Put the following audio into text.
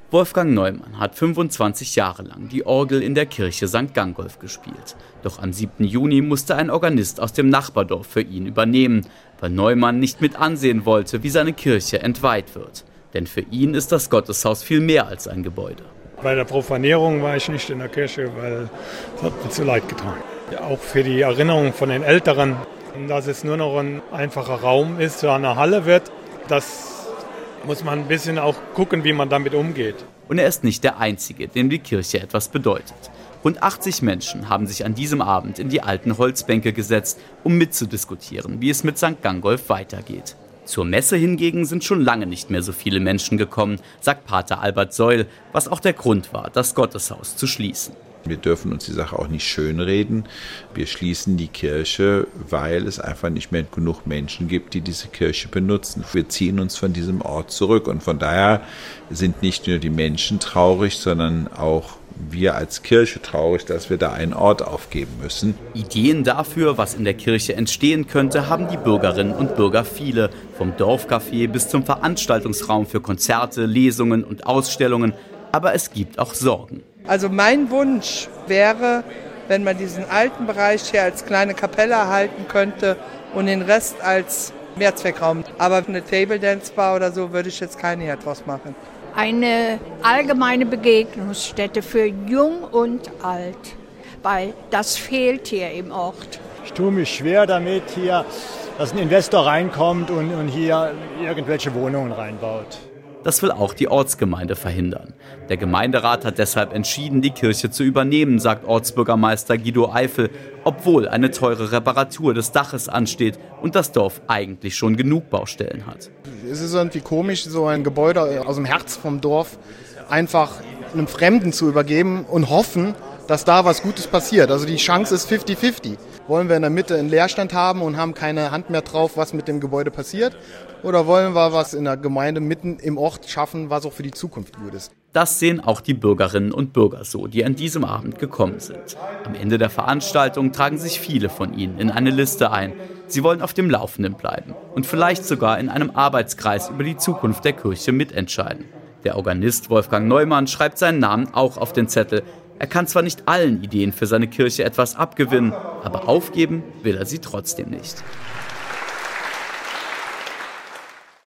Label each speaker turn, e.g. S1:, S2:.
S1: Wolfgang Neumann hat 25 Jahre lang die Orgel in der Kirche St. Gangolf gespielt. Doch am 7. Juni musste ein Organist aus dem Nachbardorf für ihn übernehmen, weil Neumann nicht mit ansehen wollte, wie seine Kirche entweiht wird. Denn für ihn ist das Gotteshaus viel mehr als ein Gebäude.
S2: Bei der Profanierung war ich nicht in der Kirche, weil es hat mir zu leid getan. Auch für die Erinnerung von den Älteren, dass es nur noch ein einfacher Raum ist, so eine Halle wird, das muss man ein bisschen auch gucken, wie man damit umgeht.
S1: Und er ist nicht der Einzige, dem die Kirche etwas bedeutet. Rund 80 Menschen haben sich an diesem Abend in die alten Holzbänke gesetzt, um mitzudiskutieren, wie es mit St. Gangolf weitergeht. Zur Messe hingegen sind schon lange nicht mehr so viele Menschen gekommen, sagt Pater Albert Seul, was auch der Grund war, das Gotteshaus zu schließen.
S3: Wir dürfen uns die Sache auch nicht schönreden. Wir schließen die Kirche, weil es einfach nicht mehr genug Menschen gibt, die diese Kirche benutzen. Wir ziehen uns von diesem Ort zurück und von daher sind nicht nur die Menschen traurig, sondern auch wir als Kirche traurig, dass wir da einen Ort aufgeben müssen.
S1: Ideen dafür, was in der Kirche entstehen könnte, haben die Bürgerinnen und Bürger viele. Vom Dorfcafé bis zum Veranstaltungsraum für Konzerte, Lesungen und Ausstellungen. Aber es gibt auch Sorgen.
S4: Also mein Wunsch wäre, wenn man diesen alten Bereich hier als kleine Kapelle erhalten könnte und den Rest als Mehrzweckraum. Aber eine Table Dance Bar oder so würde ich jetzt keine hier draus machen.
S5: Eine allgemeine Begegnungsstätte für Jung und Alt, weil das fehlt hier im Ort.
S6: Ich tue mich schwer damit, hier, dass ein Investor reinkommt und hier irgendwelche Wohnungen reinbaut.
S1: Das will auch die Ortsgemeinde verhindern. Der Gemeinderat hat deshalb entschieden, die Kirche zu übernehmen, sagt Ortsbürgermeister Guido Eifel, obwohl eine teure Reparatur des Daches ansteht und das Dorf eigentlich schon genug Baustellen hat.
S7: Es ist irgendwie komisch, so ein Gebäude aus dem Herz vom Dorf einfach einem Fremden zu übergeben und hoffen, dass da was Gutes passiert. Also die Chance ist 50-50. Wollen wir in der Mitte einen Leerstand haben und haben keine Hand mehr drauf, was mit dem Gebäude passiert? Oder wollen wir was in der Gemeinde mitten im Ort schaffen, was auch für die Zukunft gut ist?
S1: Das sehen auch die Bürgerinnen und Bürger so, die an diesem Abend gekommen sind. Am Ende der Veranstaltung tragen sich viele von ihnen in eine Liste ein. Sie wollen auf dem Laufenden bleiben und vielleicht sogar in einem Arbeitskreis über die Zukunft der Kirche mitentscheiden. Der Organist Wolfgang Neumann schreibt seinen Namen auch auf den Zettel. Er kann zwar nicht allen Ideen für seine Kirche etwas abgewinnen, aber aufgeben will er sie trotzdem nicht.